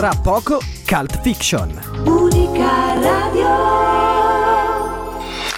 Tra poco Cult Fiction. Unica radio.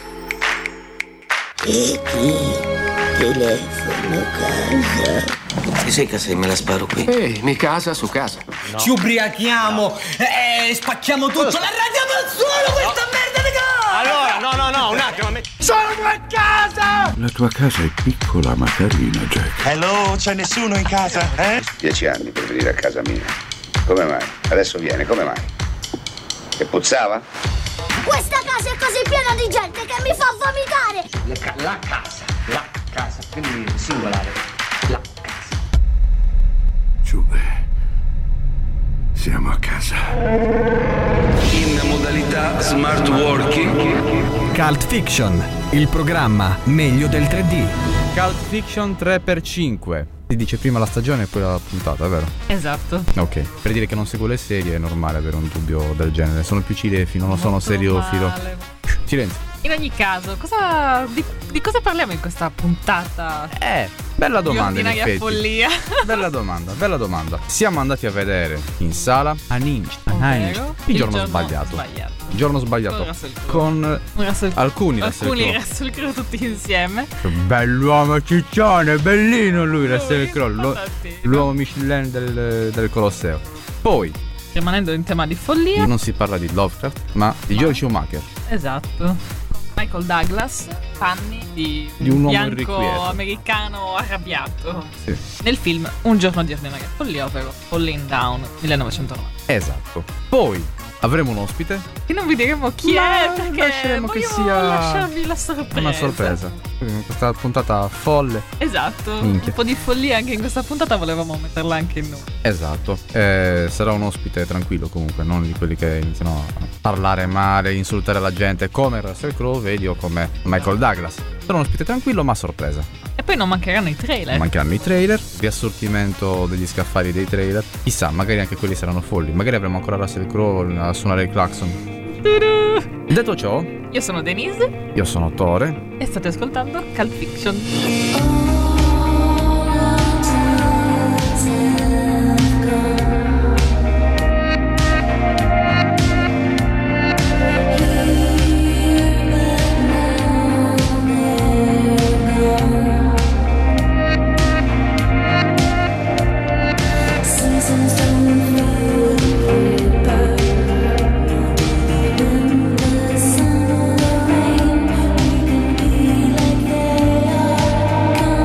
E qui? Telefono casa. Se sei casa e me la sparo qui. Ehi, mi casa su casa. No. Ci ubriachiamo e spacchiamo tutto. La radiamo al suolo questa merda di casa! Allora, no, un attimo. Sono a casa! La tua casa è piccola ma carina, Jack. Hello, c'è nessuno in casa, eh? 10 anni per venire a casa mia. Come mai? Adesso viene, come mai? Che puzzava? Questa casa è così piena di gente che mi fa vomitare! La casa, quindi singolare. La casa. Giube, siamo a casa. In modalità smart working. Cult Fiction, il programma meglio del 3D. Cult Fiction 3x5. Si dice prima la stagione e poi la puntata, vero? Esatto. Ok, per dire che non seguo le serie è normale avere un dubbio del genere. Sono più cinefilo, non sono seriofilo. Silenzio. In ogni caso, di cosa parliamo in questa puntata? Bella domanda in effetti. Follia. Bella domanda. Siamo andati a vedere in sala Unhinged. Il giorno sbagliato. Con alcuni Russell Crowe tutti insieme. Bell'uomo ciccione, bellino lui Russell Crowe, l'uomo Michelin del Colosseo. Poi, rimanendo in tema di follia, non si parla di Lovecraft ma di Joel Schumacher. Esatto. Michael Douglas, panni di un uomo bianco irrequieto americano arrabbiato. Sì. Nel film Un giorno di ordinaria follia, ovvero Falling Down 1990. Esatto. Poi avremo un ospite che non vi diremo chi è, perché lasceremo che sia lasciarvi la sorpresa. Una sorpresa. Questa puntata folle. Esatto. Minchia. Un po' di follia anche in questa puntata, volevamo metterla anche in noi. Esatto. Sarà un ospite tranquillo comunque, non di quelli che iniziano a parlare male, insultare la gente come Russell Crowe, vedi, o come Michael Douglas. Sarà un ospite tranquillo ma sorpresa. E poi non mancheranno i trailer. Riassortimento degli scaffali dei trailer. Chissà, magari anche quelli saranno folli. Magari avremo ancora Russell Crowe a suonare il clacson. Detto ciò, io sono Denise. Io sono Tore. E state ascoltando Cult Fiction. Come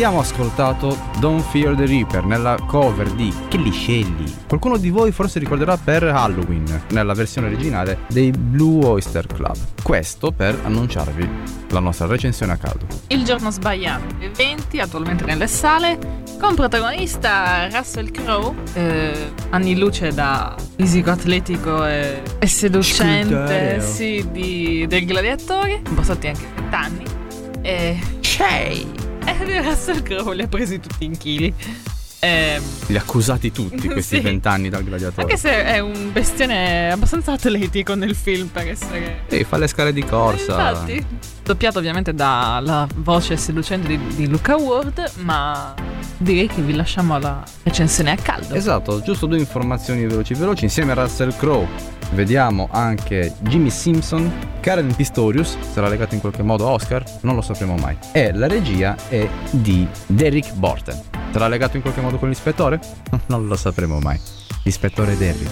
abbiamo ascoltato Don't Fear the Reaper nella cover di Kelly Shelley. Qualcuno di voi forse ricorderà per Halloween, nella versione originale dei Blue Oyster Club. Questo per annunciarvi la nostra recensione a caldo. Il giorno sbagliato 2020, attualmente nelle sale, con protagonista Russell Crowe, anni luce da fisico atletico e seducente, sì, del gladiatore, passati anche 20 anni. E Russell Crowe li ha presi tutti in chili. Li ha accusati tutti questi 20 anni dal gladiatore. Anche se è un bestione abbastanza atletico nel film per essere. Sì, fa le scale di corsa. Infatti. Doppiato ovviamente dalla voce seducente di Luca Ward, ma direi che vi lasciamo alla recensione a caldo. Esatto, giusto 2 informazioni veloci. Insieme a Russell Crowe vediamo anche Jimmy Simpson, Karen Pistorius, sarà legato in qualche modo a Oscar? Non lo sapremo mai. E la regia è di Derek Borten. Sarà legato in qualche modo con l'ispettore? Non lo sapremo mai. L'ispettore Derrick.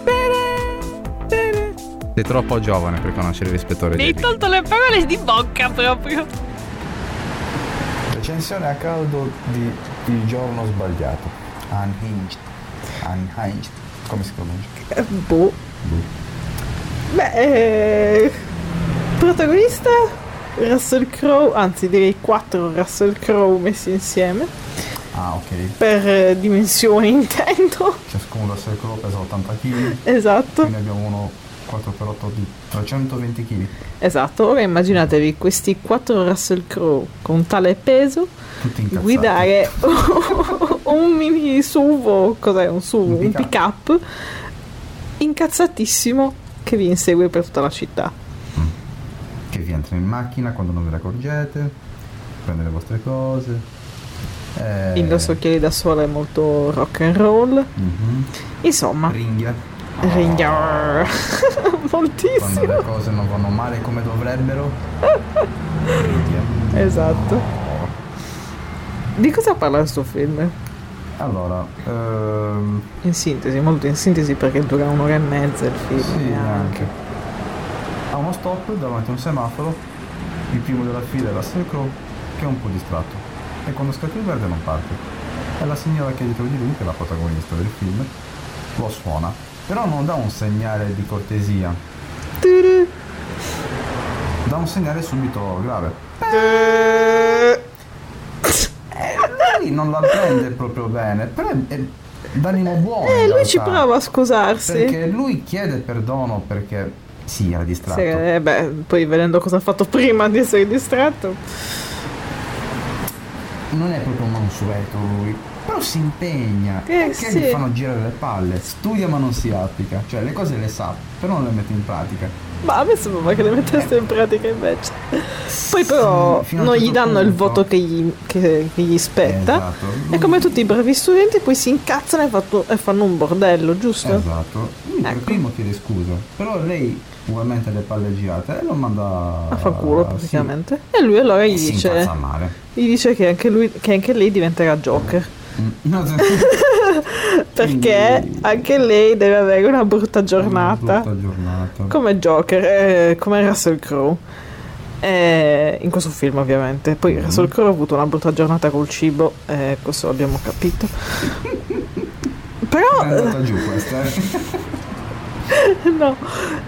Sei troppo giovane per conoscere l'ispettore Derrick. Mi hai tolto le parole di bocca proprio. Recensione a caldo di Il giorno sbagliato. Unhinged. Come si pronuncia? Protagonista Russell Crowe, anzi direi 4 Russell Crowe messi insieme. Ah, ok. Per dimensioni intendo. Ciascuno Russell Crowe pesa 80 kg. Esatto. Quindi abbiamo uno 4x8 di 320 kg. Esatto, ora immaginatevi questi 4 Russell Crowe con tale peso guidare un mini SUV, cos'è un SUV? Un pick-up incazzatissimo che vi insegue per tutta la città. Che vi entra in macchina quando non ve ne accorgete, prende le vostre cose. Indossa occhiali da sole molto rock and roll. Insomma, ringhia moltissimo quando le cose non vanno male come dovrebbero. Esatto. Di cosa parla questo film? Allora, in sintesi, molto in sintesi, perché dura 1 ora e mezza il film. Sì, anche. Ha uno stop davanti a un semaforo. Il primo della fila è Russell Crowe, che è un po' distratto, e quando scatta il verde non parte. È la signora che è dietro di lui, che è la protagonista del film, lo suona, però non dà un segnale di cortesia, dà un segnale subito grave. Lei non la prende proprio bene, però è d'animo buono. Lui ci prova a scusarsi, perché lui chiede perdono perché sì, era distratto. Sì, poi vedendo cosa ha fatto prima di essere distratto, non è proprio un mansueto lui, però si impegna, perché gli fanno girare le palle, studia ma non si applica, cioè le cose le sa, però non le mette in pratica. Ma a me sembrava che le mettesse in pratica invece. Poi però non gli danno il voto che gli spetta. Esatto. E come tutti i bravi studenti poi si incazzano e fanno un bordello, giusto? Esatto. Lui per primo chiede scusa, però lei ugualmente le palle girate e lo manda a fa culo praticamente. Sì. E lui allora gli dice che anche lei diventerà Joker. Perché anche lei deve avere una brutta giornata. Come Joker, come Russell Crowe, in questo film ovviamente. Poi Russell Crowe ha avuto una brutta giornata col cibo, questo l'abbiamo capito. Però è andata giù questa. No,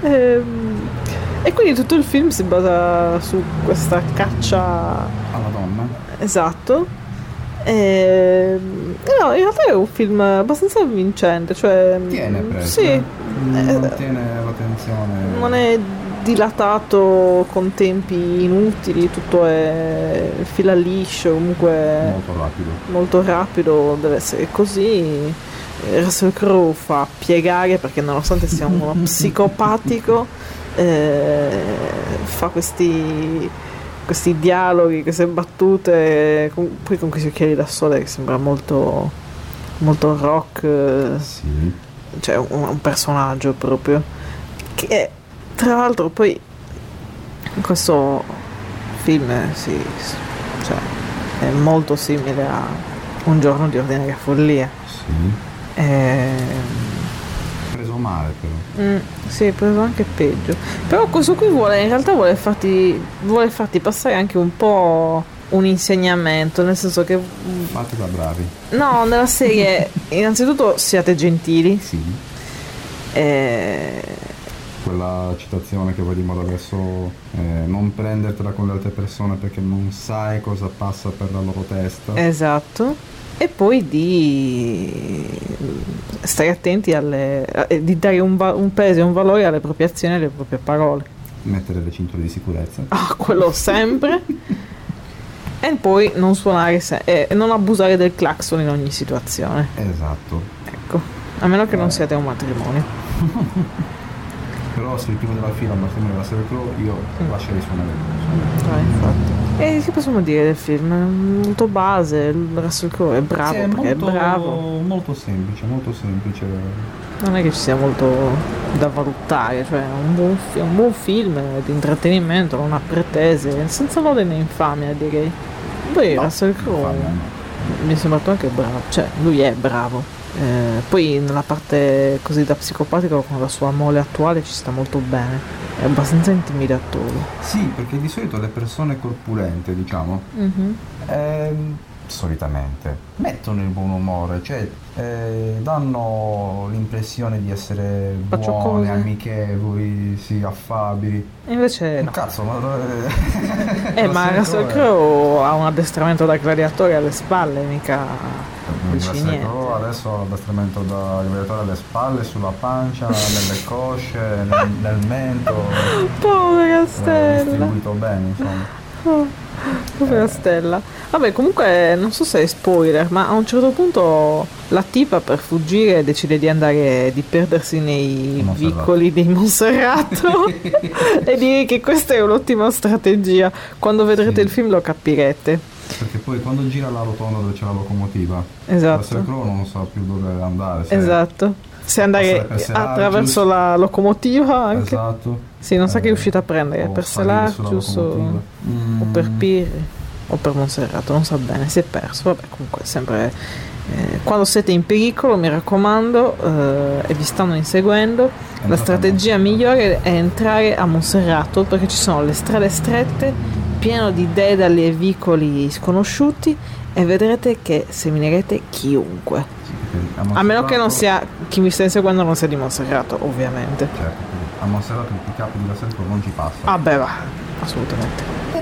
e quindi tutto il film si basa su questa caccia alla donna. Esatto. No, in realtà è un film abbastanza vincente, cioè tiene preso, sì, non tiene l'attenzione, non è dilatato con tempi inutili, tutto è fila liscio, comunque molto rapido, deve essere così. Russell Crowe fa piegare perché nonostante sia uno psicopatico fa questi dialoghi, queste battute, poi con questi occhiali da sole che sembra molto molto rock, sì. Cioè un personaggio proprio che tra l'altro poi in questo film cioè, è molto simile a Un giorno di ordinaria follia. Sì. Preso male però. Sì, preso anche peggio. Però questo qui in realtà vuole farti passare anche un po' un insegnamento, nel senso che fate da bravi. No, nella serie innanzitutto siate gentili. Sì. Quella citazione che vediamo adesso, non prendertela con le altre persone perché non sai cosa passa per la loro testa. Esatto. E poi di stare attenti di dare un peso e un valore alle proprie azioni e alle proprie parole. Mettere le cinture di sicurezza. Quello sempre. E poi non suonare non abusare del clacson in ogni situazione. Esatto. Ecco, a meno che non siate un matrimonio. Però se il primo della fila Martino della Russell Crowe, io lascerei suonare. Infatti. E che possiamo dire del film? Molto base, il Russell Crowe è bravo, sì, perché è bravo. Molto semplice. Non è che ci sia molto da valutare, cioè è un buon film di intrattenimento, non ha pretese, senza lode né infamia, direi. Poi Russell Crowe mi è sembrato anche bravo, cioè lui è bravo. Poi nella parte così da psicopatico con la sua mole attuale ci sta molto bene, è abbastanza intimidatorio. Sì, perché di solito le persone corpulente, diciamo, solitamente mettono il buon umore, cioè danno l'impressione di essere buone, amichevoli, sì, affabili. Invece no. Cazzo, ma Russell Crowe ha un addestramento da gladiatore alle spalle, mica dici niente. Adesso ha l'addestramento da gladiatore alle spalle, sulla pancia, nelle cosce, nel mento. Povera Stella. Distribuito bene, insomma. Povera Stella. Vabbè, comunque non so se è spoiler, ma a un certo punto la tipa per fuggire decide di perdersi nei vicoli di Monserrato e direi che questa è un'ottima strategia. Quando vedrete il film lo capirete. Perché poi quando gira la rotonda dove c'è la locomotiva, esatto, Russell Crowe non sa più dove andare. Esatto. Se andare attraverso la locomotiva anche. Esatto. Sì, non sa che è uscita a prendere, per Selarcius o per Pirri o per Monserrato, non sa bene, si è perso. Vabbè, comunque sempre quando siete in pericolo, mi raccomando, e vi stanno inseguendo, la strategia migliore è entrare a Monserrato, perché ci sono le strade strette, pieno di dedali e vicoli sconosciuti, e vedrete che seminerete chiunque. A meno che non sia chi mi sta inseguendo non sia di Monserrato, ovviamente. Certo, a Monserrato il pick-up di Russell Crowe non ci passa. Ah beh, va, assolutamente. E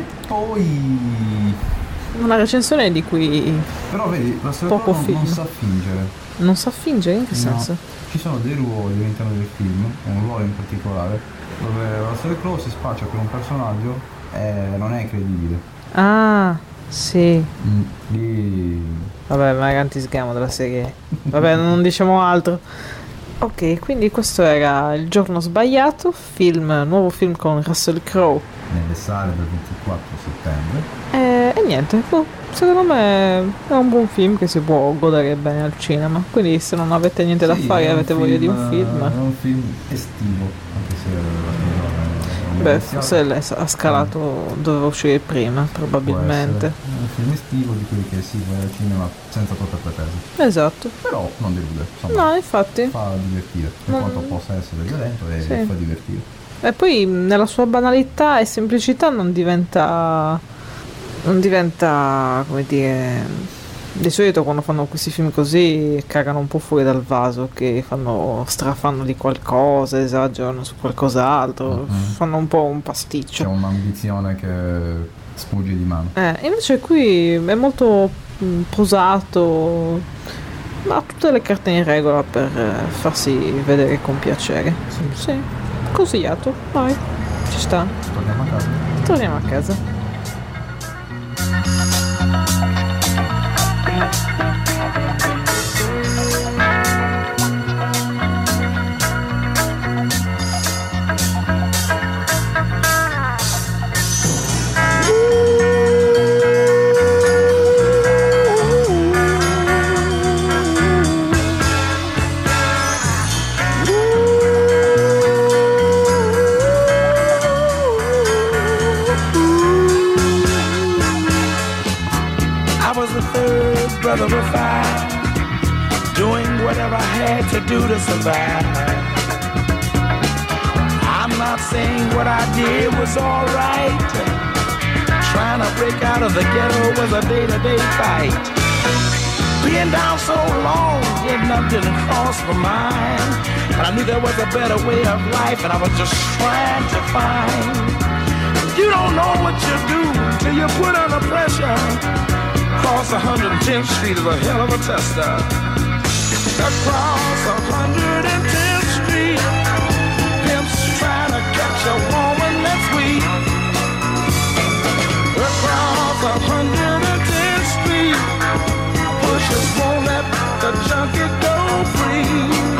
poi una recensione di cui però vedi, Russell Crowe non sa fingere. Non sa fingere? In che senso? Ci sono dei ruoli all'interno del film, un ruolo in particolare, dove Russell Crowe si spaccia per un personaggio e non è credibile. Ah, sì. Lì... Vabbè, ma è antisgamo della serie. Vabbè, non diciamo altro. Ok, quindi questo era Il giorno sbagliato, nuovo film con Russell Crowe. Nelle sale del 24 settembre. E niente, secondo me è un buon film che si può godere bene al cinema. Quindi se non avete niente da fare e avete voglia di un film... È un film estivo, anche se... Beh, forse lei ha scalato, doveva uscire prima, probabilmente. È un film estivo di quelli che si va al cinema senza troppe pretese. Esatto. Però non delude, insomma. No, infatti. Fa divertire, per quanto possa essere violento, e fa divertire. E poi nella sua banalità e semplicità non diventa, come dire... Di solito quando fanno questi film così cagano un po' fuori dal vaso, che strafanno di qualcosa, esagerano su qualcos'altro, fanno un po' un pasticcio. C'è un'ambizione che sfugge di mano. Invece qui è molto posato, ma ha tutte le carte in regola per farsi vedere con piacere. Sì. Consigliato, vai, ci sta. Torniamo a casa. Of a fight, doing whatever I had to do to survive. I'm not saying what I did was alright. trying to break out of the ghetto was a day-to-day fight. Being down so long, getting up didn't cross my mind. But I knew there was a better way of life, and I was just trying to find. You don't know what you do till you put under pressure. Across 110th Street is a hell of a tester. Across 110th Street, pimps trying to catch a woman that's weak. Across 110th Street, pushers won't let the junkie go free.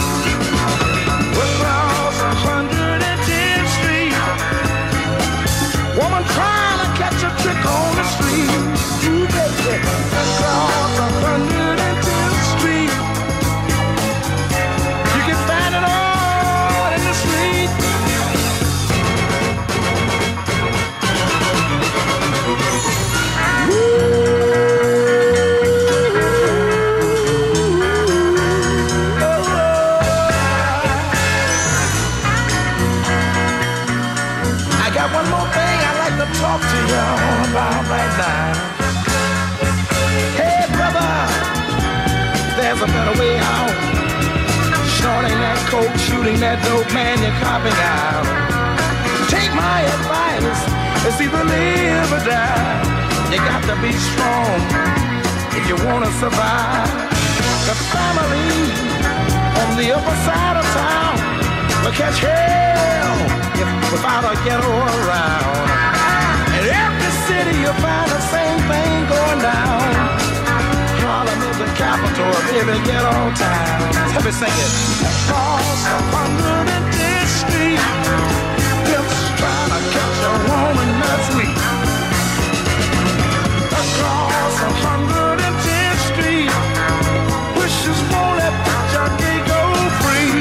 Across 110th Street, woman trying to catch a trick on the street. You baby, across 110th Street, you can find it all in the street. I got one more thing I'd like to talk to y'all about right now. Hey brother, there's a better way out. Shorting that coke, shooting that dope, man, you're copping out. Take my advice, it's either live or die. You got to be strong if you wanna survive. The family on the upper side of town will catch hell without a ghetto around. In every city you'll find the same thing going down. Harlem is the capital of every ghetto town. Let me sing it. Across 110th Street, pimps trying to catch a woman that's weak. Across 110th Street, wishes won't let the junkie go free.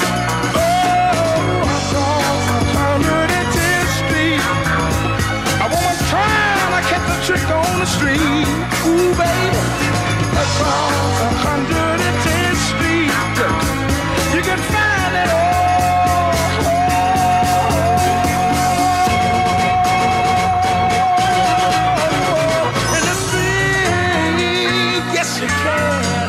Oh, across 110th Street, a woman trying to catch a trick on the street. Ooh, baby, across 110th Street, you can find it all. In the street, yes you can.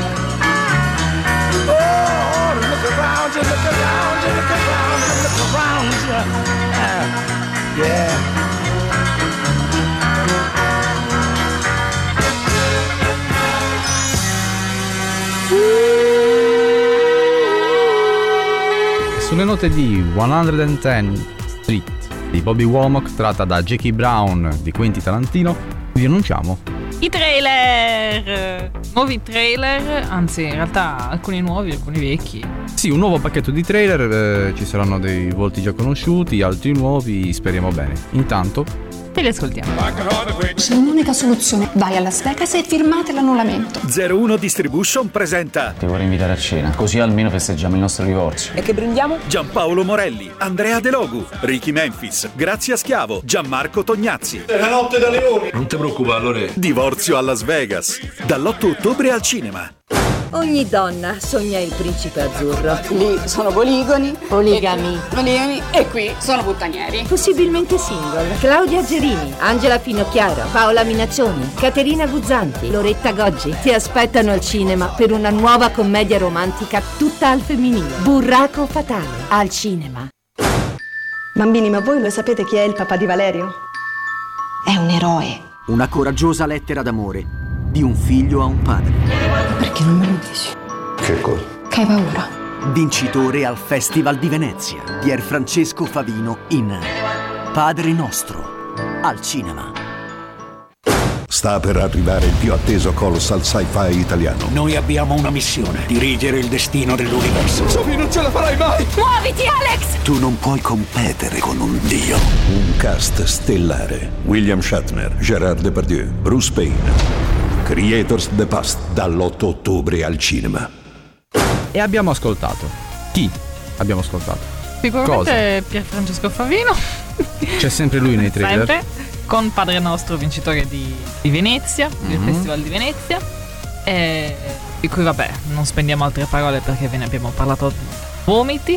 Oh, look around you, look around you, look around you, look around you. Yeah. Sulle note di 110th Street di Bobby Womack, tratta da Jackie Brown di Quentin Tarantino, vi annunciamo i trailer, nuovi trailer, anzi in realtà alcuni nuovi, alcuni vecchi. Sì, un nuovo pacchetto di trailer, ci saranno dei volti già conosciuti, altri nuovi, speriamo bene. Intanto e li ascoltiamo. C'è un'unica soluzione, vai a Las Vegas e firmate l'annullamento. 01 Distribution presenta. Ti vorrei invitare a cena, così almeno festeggiamo il nostro divorzio. E che brindiamo? Giampaolo Morelli, Andrea De Logu, Ricky Memphis, Grazia Schiavo, Gianmarco Tognazzi. È la notte da leoni. Non ti preoccupare, Lore. Divorzio a Las Vegas, dall'8 ottobre al cinema. Ogni donna sogna il principe azzurro. Lì sono poligoni, Poligami. e qui sono puttanieri. Possibilmente single. Claudia Gerini, Angela Finocchiaro, Paola Minazzoni, Caterina Guzzanti, Loretta Goggi ti aspettano al cinema per una nuova commedia romantica tutta al femminile. Burraco fatale, al cinema. Bambini, ma voi lo sapete chi è il papà di Valerio? È un eroe. Una coraggiosa lettera d'amore di un figlio a un padre. Perché non me lo dici? Che cosa? Che hai paura. Vincitore al Festival di Venezia, Pier Francesco Favino in Padre Nostro, al cinema. Sta per arrivare il più atteso colossal sci-fi italiano. Noi abbiamo una missione: dirigere il destino dell'universo. Sophie, non ce la farai mai! Muoviti, Alex! Tu non puoi competere con un dio. Un cast stellare: William Shatner, Gérard Depardieu, Bruce Payne. Creators the Past, dall'8 ottobre al cinema. E abbiamo ascoltato. Chi abbiamo ascoltato? Sicuramente Pier Francesco Favino. C'è sempre lui nei trailer. Sempre. Con Padre Nostro, vincitore di Venezia, del Festival di Venezia. Di cui vabbè, non spendiamo altre parole perché ve ne abbiamo parlato vomiti.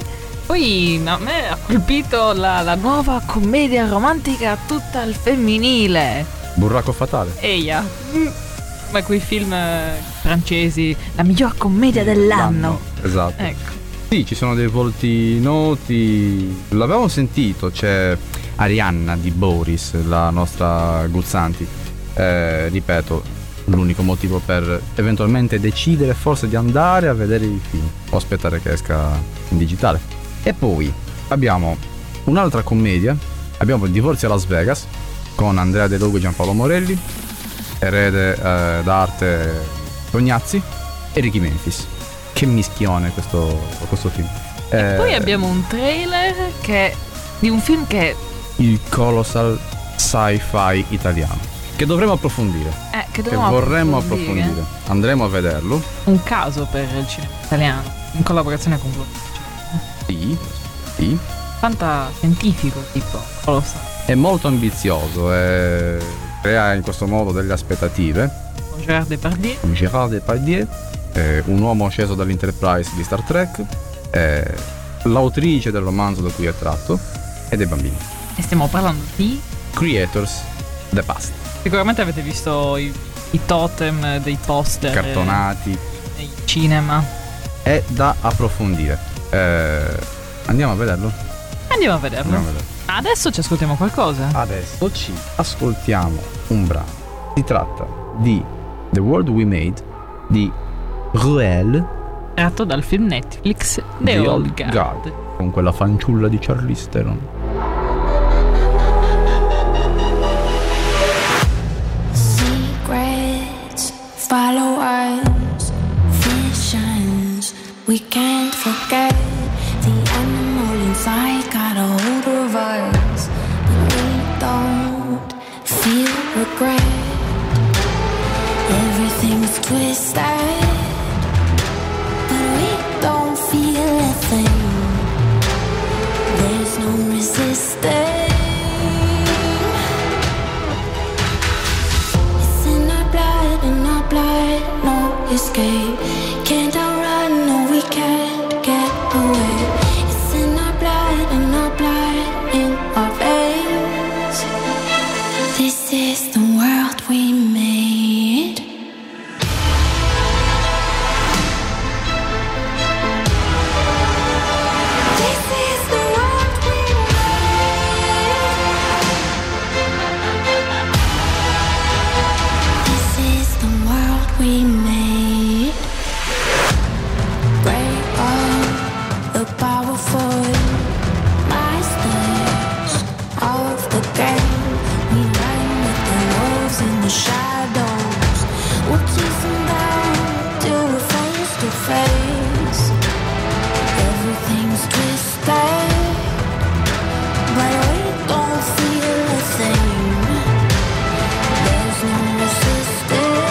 Poi a me ha colpito la nuova commedia romantica tutta al femminile. Burraco fatale. Eia. Ma quei film francesi, la miglior commedia dell'anno. Esatto. Ecco. Sì, ci sono dei volti noti. L'avevamo sentito, c'è Arianna di Boris, la nostra Guzzanti. Ripeto, l'unico motivo per eventualmente decidere forse di andare a vedere il film o aspettare che esca in digitale. E poi abbiamo un'altra commedia, abbiamo Il divorzio a Las Vegas con Andrea De Logo e Giampaolo Morelli, erede d'arte Tognazzi e Ricky Memphis. Che mischione questo film. E poi abbiamo un trailer di un film che è il colossal sci-fi italiano, che dovremo approfondire, che vorremmo approfondire. Andremo a vederlo. Un caso per il cinema italiano, in collaborazione con Globo. Sì. Fantascientifico tipo, lo so. È molto ambizioso e crea in questo modo delle aspettative. Con Gérard Depardieu, un uomo sceso dall'Enterprise di Star Trek, l'autrice del romanzo da cui è tratto e dei bambini. E stiamo parlando di Creators the Past. Sicuramente avete visto i totem dei poster cartonati nei cinema. È da approfondire. Andiamo a vederlo? Andiamo a vederlo. Adesso ci ascoltiamo qualcosa. Adesso ci ascoltiamo un brano. Si tratta di The World We Made di Ruel, tratto dal film Netflix The Old Guard, con quella fanciulla di Charlize Theron. Secrets follow us, visions we can't forget. The animal inside got a hold of us, but we don't feel regret. Everything's twisted, but we don't feel a thing. There's no resistance. It's in our blood, no escape. Can't outrun, no we can't get away. It's in our blood, in our veins. This is the world we made. We made break all the powerful masters of the game. We run with the wolves in the shadows. We'll chase them down till we're face to face. Everything's twisted, but we don't feel a thing. There's no resistance.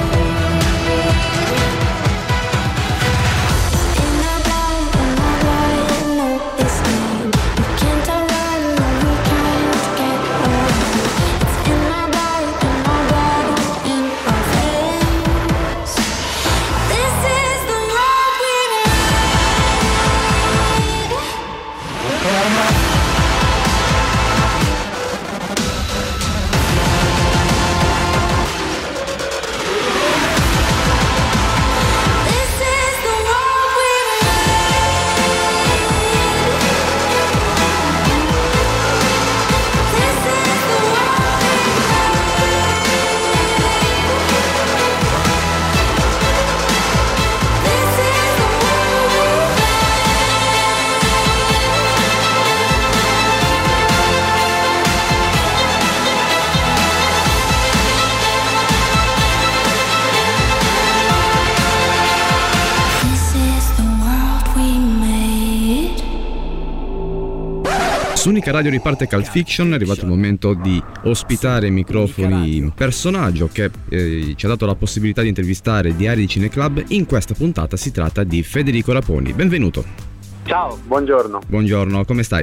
Su Unica Radio riparte Cult Fiction, è arrivato il momento di ospitare ai microfoni un personaggio che ci ha dato la possibilità di intervistare Diari di Cineclub. In questa puntata si tratta di Federico Raponi. Benvenuto. Ciao, buongiorno. Buongiorno, come stai?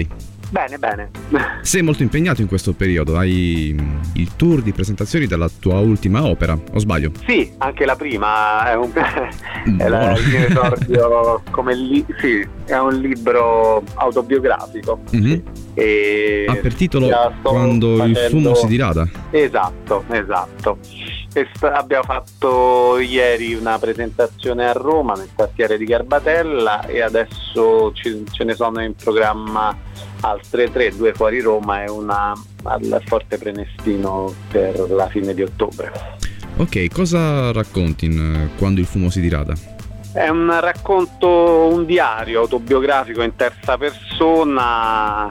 Bene. Sei molto impegnato in questo periodo, hai il tour di presentazioni della tua ultima opera, o sbaglio? Sì, anche la prima è il mio esordio sì, è un libro autobiografico. Mm-hmm. Sì. E per titolo Quando il fumo si dirada. Esatto. Abbiamo fatto ieri una presentazione a Roma nel quartiere di Garbatella e adesso ce ne sono in programma altre 3, 2 fuori Roma e una al Forte Prenestino per la fine di ottobre. Ok, cosa racconti in Quando il fumo si dirada? È un racconto, un diario autobiografico in terza persona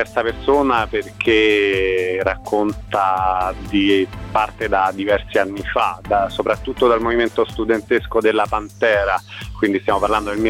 perché racconta parte da diversi anni fa, soprattutto dal movimento studentesco della Pantera, quindi stiamo parlando del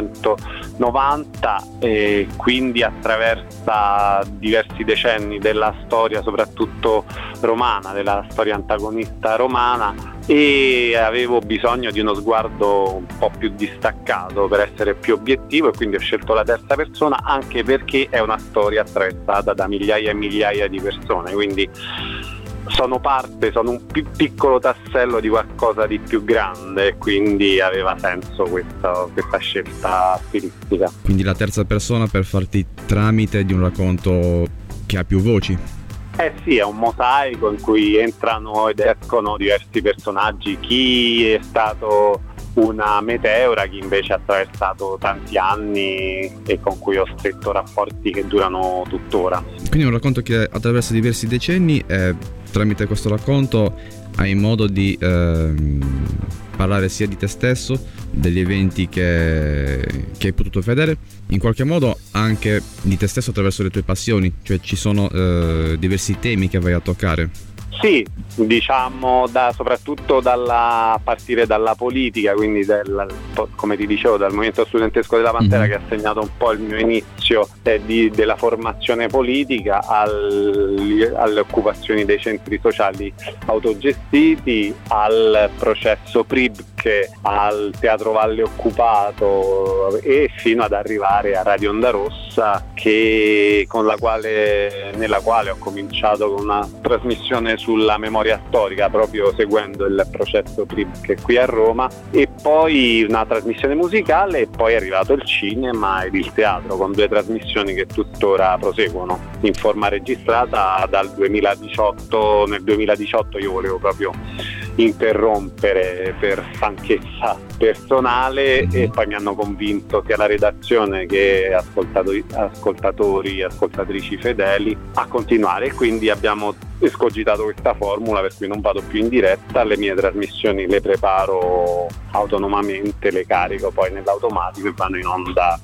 1990, e quindi attraversa diversi decenni della storia, soprattutto romana, della storia antagonista romana, e avevo bisogno di uno sguardo un po' più distaccato per essere più obiettivo, e quindi ho scelto la terza persona, anche perché è una storia attraversata da migliaia e migliaia di persone, quindi sono un piccolo tassello di qualcosa di più grande, quindi aveva senso questa scelta stilistica. Quindi la terza persona per farti tramite di un racconto che ha più voci? Sì, è un mosaico in cui entrano ed escono diversi personaggi, chi è stato una meteora, chi invece ha attraversato tanti anni e con cui ho stretto rapporti che durano tuttora. Quindi è un racconto che attraversa diversi decenni e tramite questo racconto hai modo di parlare sia di te stesso, degli eventi che hai potuto vedere, in qualche modo anche di te stesso attraverso le tue passioni, cioè ci sono diversi temi che vai a toccare. Sì, diciamo soprattutto a partire dalla politica, quindi come ti dicevo, dal movimento studentesco della Pantera, che ha segnato un po' il mio inizio della formazione politica, alle occupazioni dei centri sociali autogestiti, al processo PRIB, al Teatro Valle Occupato, e fino ad arrivare a Radio Onda Rossa, nella quale ho cominciato con una trasmissione sulla memoria storica, proprio seguendo il processo PRIB che è qui a Roma, e poi una trasmissione musicale, e poi è arrivato il cinema ed il teatro, con 2 trasmissioni che tuttora proseguono in forma registrata dal 2018. Nel 2018 io volevo proprio interrompere per stanchezza personale, e poi mi hanno convinto sia la redazione che ascoltatori, ascoltatrici fedeli a continuare, e quindi abbiamo escogitato questa formula per cui non vado più in diretta, le mie trasmissioni le preparo autonomamente, le carico poi nell'automatico e vanno in onda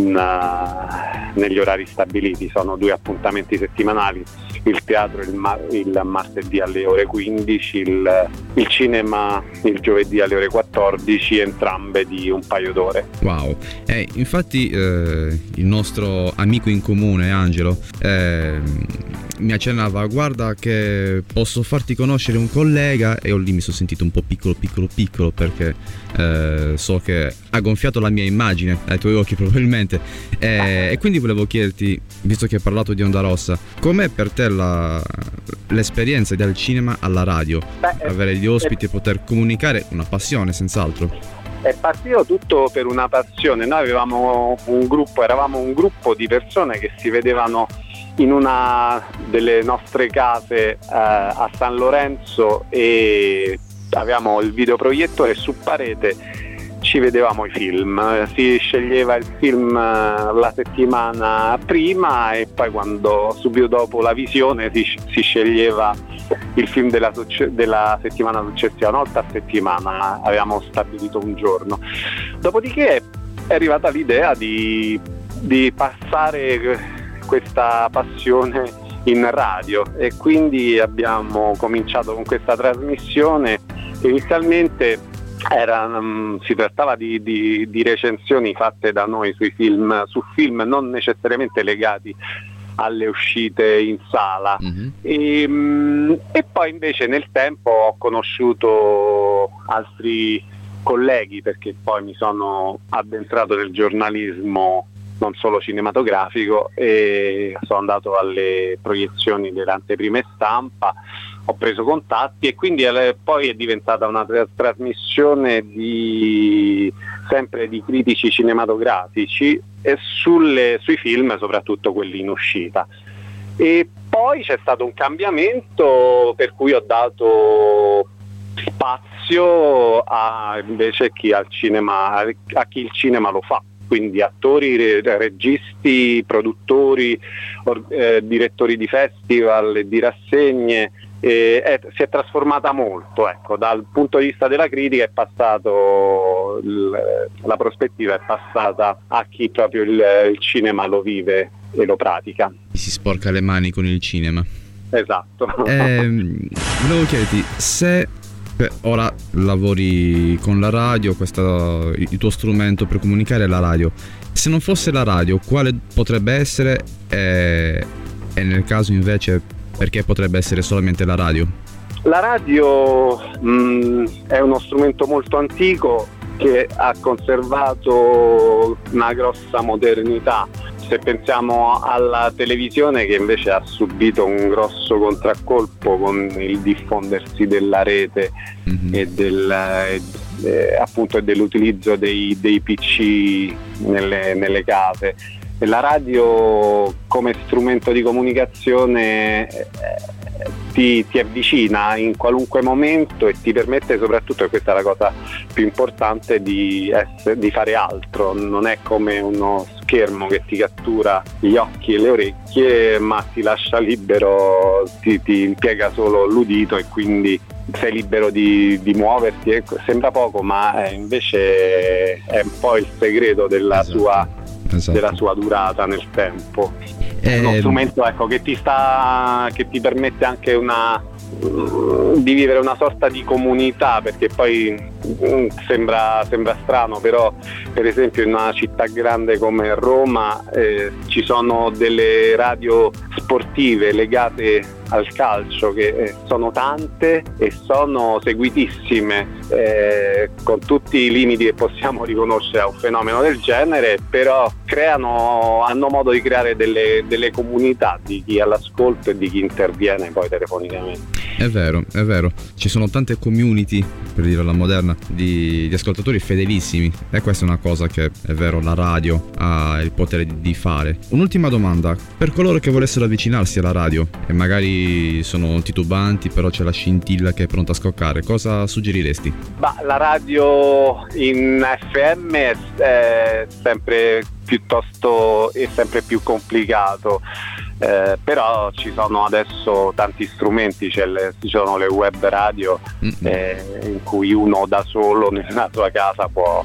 negli orari stabiliti. Sono 2 appuntamenti settimanali, il teatro il martedì alle ore 15, il cinema il giovedì alle ore 14, entrambe di un paio d'ore. Wow, infatti il nostro amico in comune Angelo mi accennava: guarda che posso farti conoscere un collega, e lì mi sono sentito un po' piccolo perché so che ha gonfiato la mia immagine ai tuoi occhi probabilmente, e quindi volevo chiederti, visto che hai parlato di Onda Rossa, com'è per te l'esperienza dal cinema alla radio? Avere gli ospiti e poter comunicare, una passione senz'altro. È partito tutto per una passione. Noi eravamo un gruppo di persone che si vedevano in una delle nostre case a San Lorenzo, e avevamo il videoproiettore, su parete ci vedevamo i film, si sceglieva il film la settimana prima, e poi subito dopo la visione si sceglieva il film della settimana successiva, una volta a settimana avevamo stabilito un giorno. Dopodiché è arrivata l'idea di passare questa passione in radio, e quindi abbiamo cominciato con questa trasmissione. Inizialmente si trattava di recensioni fatte da noi su film non necessariamente legati alle uscite in sala. E poi invece nel tempo ho conosciuto altri colleghi, perché poi mi sono addentrato nel giornalismo non solo cinematografico, e sono andato alle proiezioni delle anteprime stampa, ho preso contatti e quindi poi è diventata una trasmissione sempre di critici cinematografici e sui film, soprattutto quelli in uscita. E poi c'è stato un cambiamento per cui ho dato spazio invece chi il cinema lo fa, quindi attori, registi, produttori, direttori di festival e di rassegne. Si è trasformata molto, ecco, dal punto di vista della critica è passato, la prospettiva è passata a chi proprio il cinema lo vive e lo pratica. Si sporca le mani con il cinema. Esatto. Volevo chiederti se ora lavori con la radio, il tuo strumento per comunicare è la radio. Se non fosse la radio, quale potrebbe essere? E nel caso invece, perché potrebbe essere solamente la radio? La radio è uno strumento molto antico che ha conservato una grossa modernità. Se pensiamo alla televisione, che invece ha subito un grosso contraccolpo con il diffondersi della rete e appunto dell'utilizzo dei PC nelle case. E la radio come strumento di comunicazione ti avvicina in qualunque momento e ti permette soprattutto, e questa è la cosa più importante, di fare altro. Non è come uno schermo che ti cattura gli occhi e le orecchie, ma ti lascia libero, ti impiega solo l'udito e quindi sei libero di muoverti. Sembra poco, ma invece è un po' il segreto della sua durata nel tempo. È uno strumento, ecco, che ti permette anche di vivere una sorta di comunità, perché poi sembra strano, però per esempio in una città grande come Roma ci sono delle radio sportive legate al calcio che sono tante e sono seguitissime, con tutti i limiti che possiamo riconoscere a un fenomeno del genere, però hanno modo di creare delle comunità di chi è all'ascolto e di chi interviene poi telefonicamente. È vero, ci sono tante community, per dire alla moderna, di ascoltatori fedelissimi, e questa è una cosa che è vero, la radio ha il potere di fare. Un'ultima domanda: per coloro che volessero avvicinarsi alla radio e magari sono titubanti, però c'è la scintilla che è pronta a scoccare, cosa suggeriresti? La radio in FM è sempre più complicato. Però ci sono adesso tanti strumenti, ci sono le web radio in cui uno da solo nella sua casa può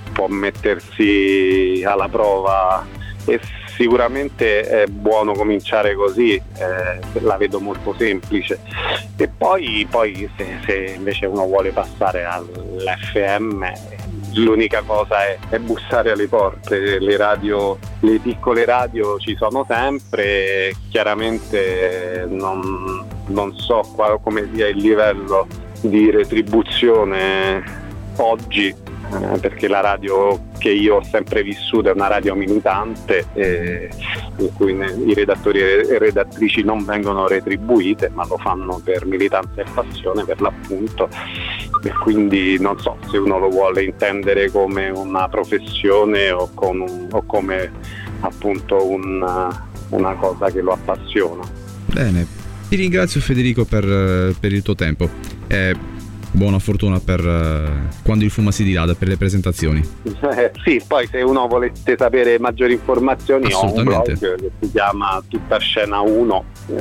mettersi alla prova, e sicuramente è buono cominciare così, la vedo molto semplice. E poi se invece uno vuole passare all'FM, l'unica cosa è bussare alle porte. Le piccole radio ci sono sempre, chiaramente non so come sia il livello di retribuzione oggi, perché la radio che io ho sempre vissuto è una radio militante, in cui i redattori e redattrici non vengono retribuite, ma lo fanno per militanza e passione, per l'appunto, e quindi non so se uno lo vuole intendere come una professione o come appunto una cosa che lo appassiona. Bene, ti ringrazio Federico per il tuo tempo. Buona fortuna per quando il Fuma si dirada, per le presentazioni. Sì, poi se uno volesse sapere maggiori informazioni ho un blog che si chiama Tuttascena 1,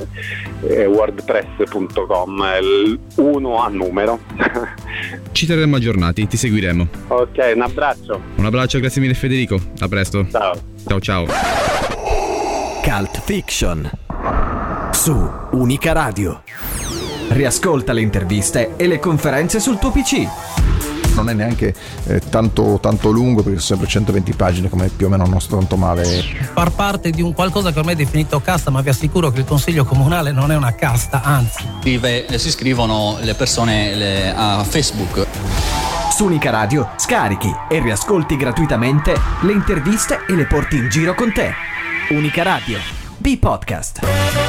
wordpress.com, il 1 a numero. Ci terremo aggiornati, ti seguiremo. Ok, un abbraccio. Un abbraccio, grazie mille Federico, a presto. Ciao. Cult Fiction su Unica Radio. Riascolta le interviste e le conferenze sul tuo PC. Non è neanche tanto lungo, perché sono sempre 120 pagine, come più o meno non sto tanto male. Far parte di un qualcosa che ormai è definito casta, ma vi assicuro che il consiglio comunale non è una casta, anzi. Si iscrivono le persone a Facebook. Su Unica Radio scarichi e riascolti gratuitamente le interviste e le porti in giro con te. Unica Radio, B-Podcast.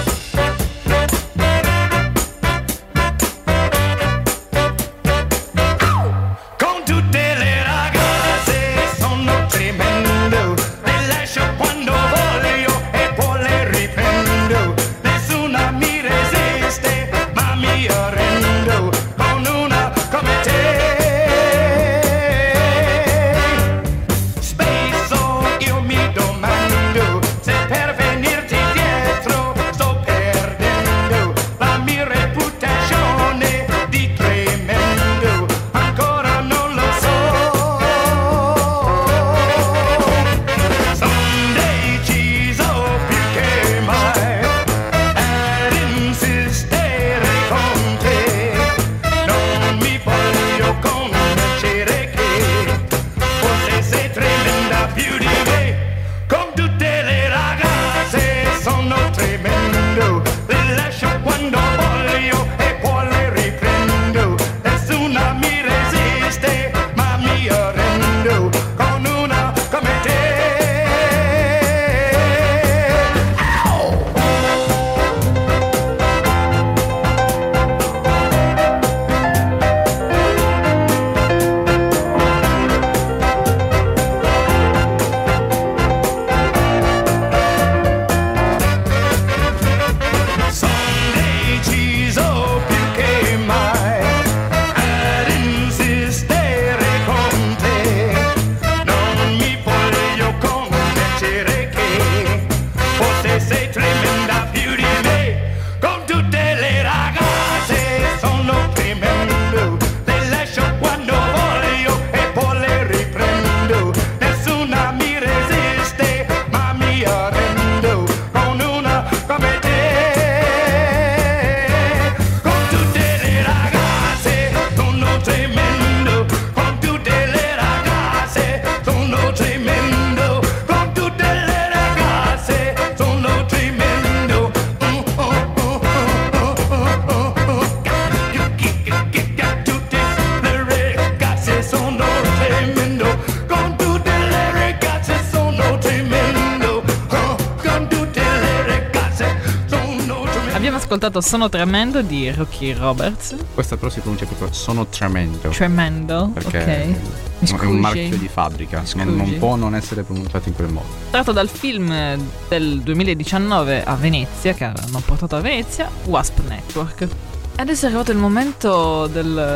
Ascoltato Sono Tremendo di Rocky Roberts. Questa però si pronuncia proprio Sono Tremendo. Tremendo, perché ok. È un marchio di fabbrica, non può non essere pronunciato in quel modo. Tratto dal film del 2019 a Venezia, che hanno portato a Venezia, Wasp Network. Adesso è arrivato il momento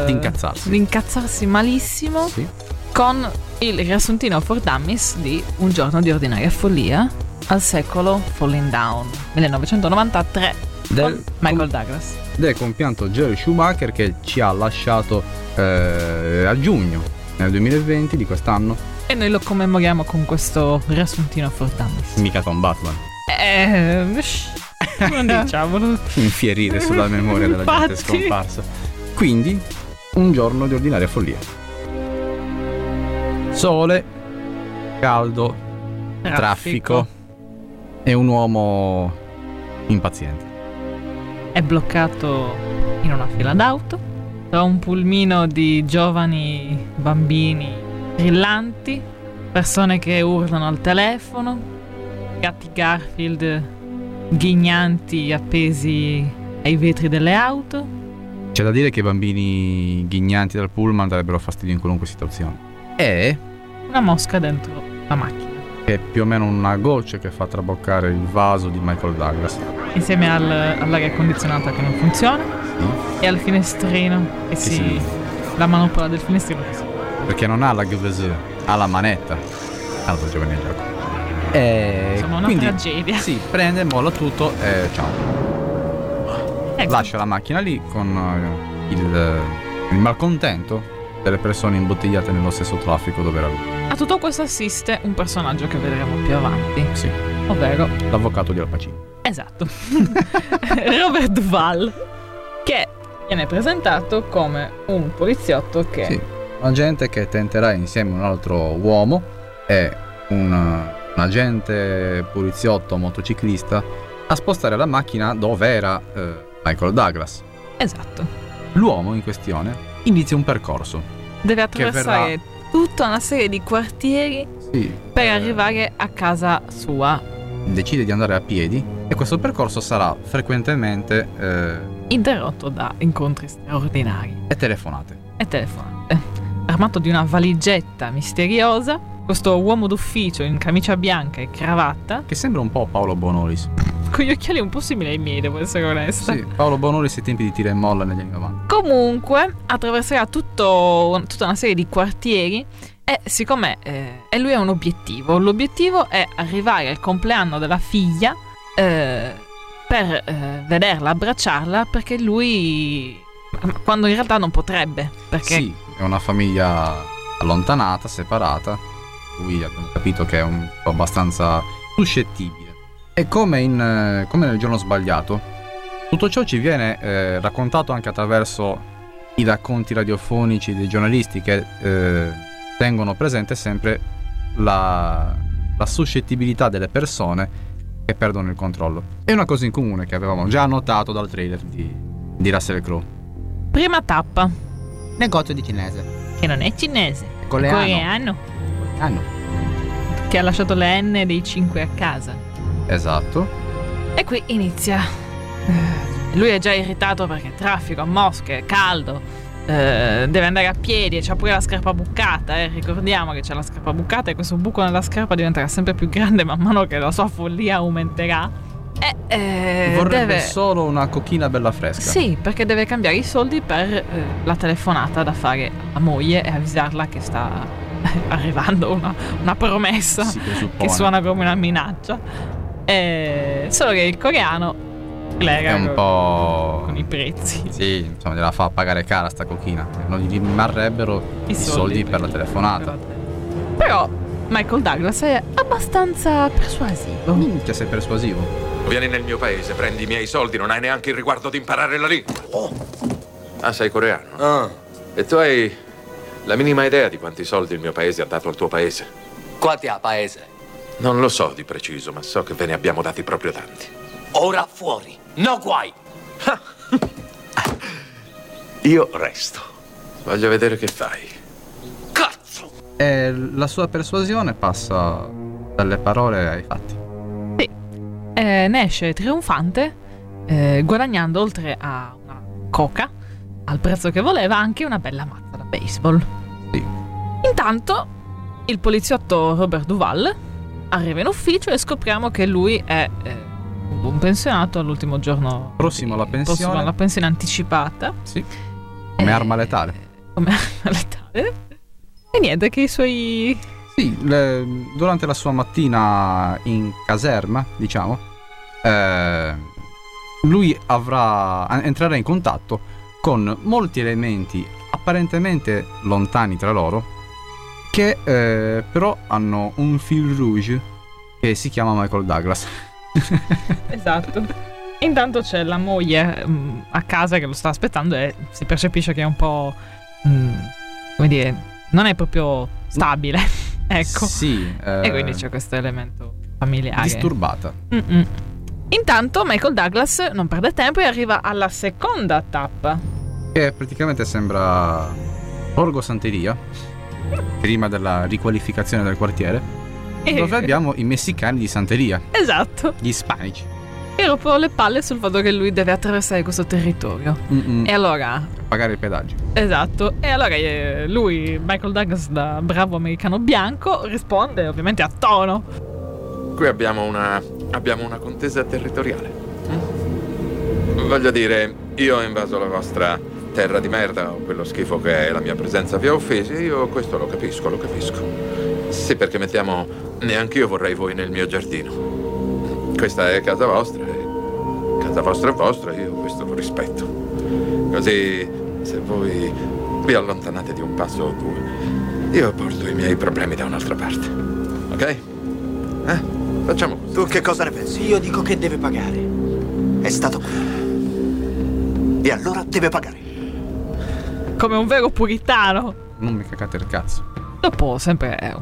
di incazzarsi malissimo, sì, con il riassuntino for Dummies di Un giorno di ordinaria follia al secolo Falling Down 1993 del Michael Douglas, del compianto Joel Schumacher, che ci ha lasciato a giugno nel 2020 di quest'anno, e noi lo commemoriamo con questo riassuntino for Dummies. Mica con Batman, non diciamolo. Infierire sulla memoria della gente scomparsa. Quindi un giorno di ordinaria follia. Sole, caldo, traffico e un uomo impaziente. È bloccato in una fila d'auto tra un pulmino di giovani bambini brillanti, persone che urlano al telefono, gatti Garfield ghignanti appesi ai vetri delle auto. C'è da dire che i bambini ghignanti dal pullman darebbero fastidio in qualunque situazione. E una mosca dentro la macchina, che è più o meno una goccia che fa traboccare il vaso di Michael Douglas, insieme all'aria condizionata che non funziona, e al finestrino che la manopola del finestrino che si... perché non ha la GVZ, ha la manetta. Altro giovane in gioco. Insomma, una tragedia. Sì, prende, molla tutto e ciao. Ecco. Lascia la macchina lì con il malcontento delle persone imbottigliate nello stesso traffico dove era lui. A tutto questo assiste un personaggio che vedremo più avanti, sì, ovvero l'avvocato di Al Pacino. Esatto. Robert Duvall, che viene presentato come un poliziotto che... Sì, un agente che tenterà insieme a un altro uomo e un agente poliziotto motociclista a spostare la macchina dove era Michael Michael Douglas. Esatto. L'uomo in questione inizia un percorso deve attraversare tutta una serie di quartieri per arrivare a casa sua. Decide di andare a piedi e questo percorso sarà frequentemente interrotto da incontri straordinari e telefonate. Armato di una valigetta misteriosa, questo uomo d'ufficio in camicia bianca e cravatta, che sembra un po' Paolo Bonolis, con gli occhiali un po' simili ai miei, devo essere onesta. Sì, Paolo Bonolis ai tempi di Tira e Molla negli anni 90. Comunque attraverserà tutta una serie di quartieri e siccome lui ha un obiettivo. L'obiettivo è arrivare al compleanno della figlia per vederla, abbracciarla, perché lui, quando in realtà non potrebbe, perché sì, è una famiglia allontanata, separata. Lui abbiamo capito che è un po' abbastanza suscettibile. E come nel giorno sbagliato, tutto ciò ci viene raccontato anche attraverso i racconti radiofonici dei giornalisti che tengono presente sempre la suscettibilità delle persone che perdono il controllo. È una cosa in comune che avevamo già notato dal trailer di Russell Crowe. Prima tappa. Negozio di cinese. Che non è cinese, è coreano. Che ha lasciato le N dei 5 a casa. Esatto. E qui inizia. Lui è già irritato perché traffico, mosche, caldo, deve andare a piedi e c'ha pure la scarpa bucata. Ricordiamo che c'è la scarpa bucata e questo buco nella scarpa diventerà sempre più grande man mano che la sua follia aumenterà. Vorrebbe solo una cocchina bella fresca. Sì, perché deve cambiare i soldi per la telefonata da fare alla moglie e avvisarla che sta arrivando una promessa che suona come una minaccia. Solo che il coreano è un po' con i prezzi. Sì, insomma, gliela fa pagare cara sta cocchina. Non gli rimarrebbero i soldi per la telefonata. Però Michael Douglas è abbastanza persuasivo. Minchia, sei persuasivo. Vieni nel mio paese, prendi i miei soldi, non hai neanche il riguardo di imparare la lingua. Ah, sei coreano? E tu hai la minima idea di quanti soldi il mio paese ha dato al tuo paese? Quanti ha paese? Non lo so di preciso, ma so che ve ne abbiamo dati proprio tanti. Ora fuori, no guai! Io resto. Voglio vedere che fai. Cazzo! E la sua persuasione passa dalle parole ai fatti. Sì. Ne esce trionfante, guadagnando oltre a una coca, al prezzo che voleva, anche una bella mazza da baseball. Sì. Intanto il poliziotto Robert Duvall arriva in ufficio e scopriamo che lui è un pensionato all'ultimo giorno. Prossimo alla pensione. Prossimo alla pensione anticipata. Sì. Come arma letale. Come arma letale. E niente, che i suoi... Sì, durante la sua mattina in caserma, diciamo, lui entrerà in contatto con molti elementi apparentemente lontani tra loro, che però hanno un fil rouge che si chiama Michael Douglas. Esatto. Intanto c'è la moglie a casa che lo sta aspettando e si percepisce che è un po' come dire, non è proprio stabile. Ecco. Sì. E quindi c'è questo elemento familiare. Disturbata. Intanto Michael Douglas non perde tempo e arriva alla seconda tappa, che praticamente sembra Borgo Santeria, prima della riqualificazione del quartiere, dove abbiamo i messicani di Santeria. Esatto. Gli ispanici. E rompono le palle sul fatto che lui deve attraversare questo territorio. E allora pagare il pedaggio. Esatto. E allora lui, Michael Douglas, da bravo americano bianco, risponde ovviamente a tono. Qui abbiamo una contesa territoriale. Voglio dire, io ho invaso la vostra terra di merda, o quello schifo che è la mia presenza vi ha offesi. Io questo lo capisco. Sì, perché mettiamo, neanche io vorrei voi nel mio giardino. Questa è casa vostra, e casa vostra è vostra, io questo lo rispetto. Così, se voi vi allontanate di un passo o due, io porto i miei problemi da un'altra parte. Ok? Facciamo così. Tu che cosa ne pensi? Io dico che deve pagare. È stato qui. E allora deve pagare. Come un vero puritano. Non mi cagate il cazzo. Dopo sempre è una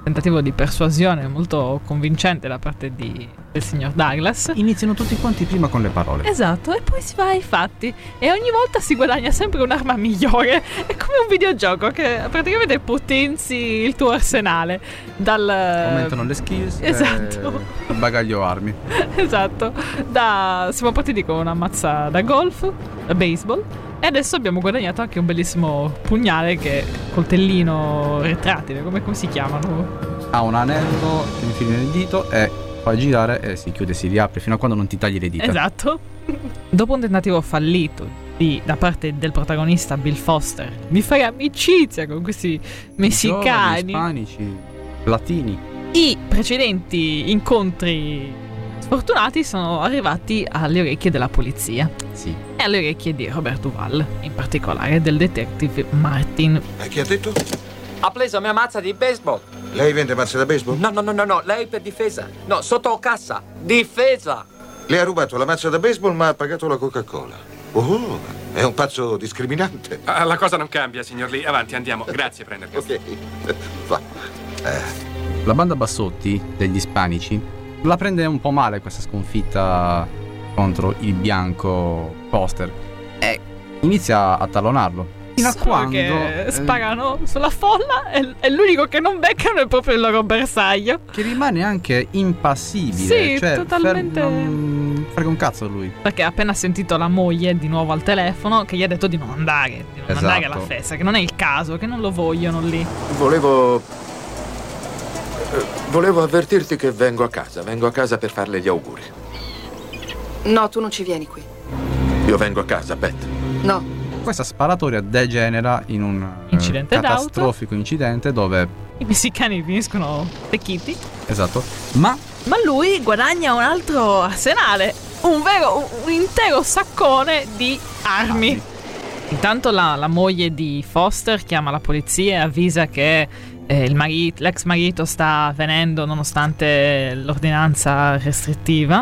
tentativo di persuasione molto convincente da parte del signor Douglas. Iniziano tutti quanti prima con le parole. Esatto, e poi si va ai fatti. E ogni volta si guadagna sempre un'arma migliore. È come un videogioco che praticamente potenzi il tuo arsenale. Aumentano le skills. Esatto. E bagaglio armi. Esatto. Siamo partiti con una mazza da golf, da baseball. E adesso abbiamo guadagnato anche un bellissimo pugnale che è coltellino retrattile, come si chiamano? Ha un anello che infili nel dito e fa girare e si chiude, si riapre fino a quando non ti tagli le dita. Esatto. Dopo un tentativo fallito da parte del protagonista Bill Foster di fare amicizia con questi messicani, ispanici, latini, i precedenti incontri sfortunati sono arrivati alle orecchie della polizia. Sì. E alle orecchie di Robert Duvall, in particolare del detective Martin. E chi ha detto? Ha preso la mia mazza di baseball. Lei vende mazze da baseball? No, lei per difesa. No, sotto cassa. Difesa. Le ha rubato la mazza da baseball ma ha pagato la Coca-Cola. Oh, è un pazzo discriminante. La cosa non cambia, signor Lee. Avanti, andiamo. Grazie, Prendergast. Ok. Va. La banda Bassotti degli ispanici la prende un po' male questa sconfitta contro il bianco Foster e inizia a tallonarlo. Fino a quando che sparano sulla folla e l'unico che non beccano è proprio il loro bersaglio, che rimane anche impassibile. Sì, cioè, totalmente. Non frega un cazzo a lui, perché ha appena sentito la moglie di nuovo al telefono che gli ha detto di non andare, andare alla festa, che non è il caso, che non lo vogliono lì. Volevo avvertirti che vengo a casa per farle gli auguri. No, tu non ci vieni qui. Io vengo a casa, Beth. No. Questa sparatoria degenera in un incidente catastrofico incidente dove i messicani finiscono stecchiti. Esatto. Ma lui guadagna un altro arsenale, un intero saccone di armi. Intanto la moglie di Foster chiama la polizia e avvisa che l'ex marito sta venendo nonostante l'ordinanza restrittiva.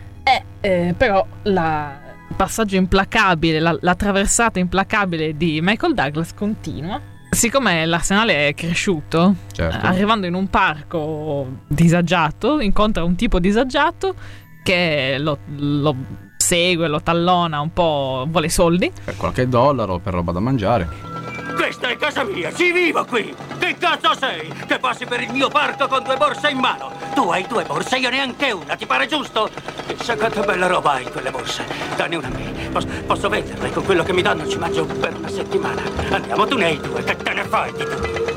Però il passaggio implacabile, la traversata implacabile di Michael Douglas continua. Siccome l'arsenale è cresciuto, certo, arrivando in un parco disagiato, incontra un tipo disagiato che lo segue, lo tallona un po', vuole soldi. Per qualche dollaro, per roba da mangiare. Questa è casa mia, ci vivo qui! Che cazzo sei? Che passi per il mio parco con 2 borse in mano? Tu hai 2 borse, io neanche una, ti pare giusto? Chissà quanta bella roba hai in quelle borse. Danne una a me, posso venderle, con quello che mi danno ci mangio per una settimana. Andiamo, tu ne hai 2, che te ne fai di